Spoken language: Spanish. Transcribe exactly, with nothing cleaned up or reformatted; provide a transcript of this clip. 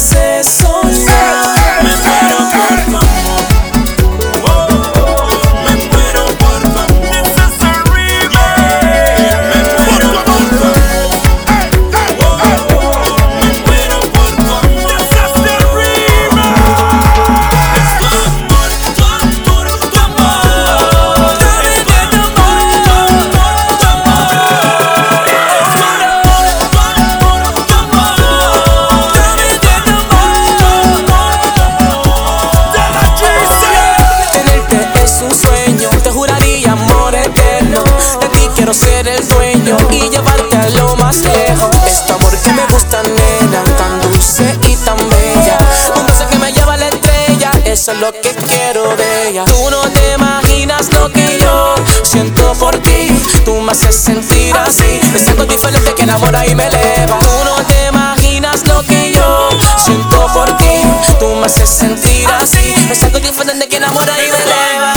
hace soñar. Me muero por tu amor. Me muero por tu amor. Me muero por tu amor. Me muero por tu amor. Es tu amor, tu amor, tu amor. Dame de tu amor, tu amor, tu amor. Es tu amor, tu amor, tu amor. dame de tu amor. Tenerte es un sueño, te juraría amor eterno. De ti quiero ser el dueño y llevarte a lo más lejos. Este amor que me gusta, nena, tan dulce y tan bella. Un beso que me lleva a la estrella, eso es lo que quiero de ella. Tú no te imaginas lo que yo siento por ti. Tú me haces sentir así, es algo diferente que enamora y me eleva. Tú no te imaginas lo que yo siento por ti. Tú me haces sentir así, es algo diferente que enamora y me eleva.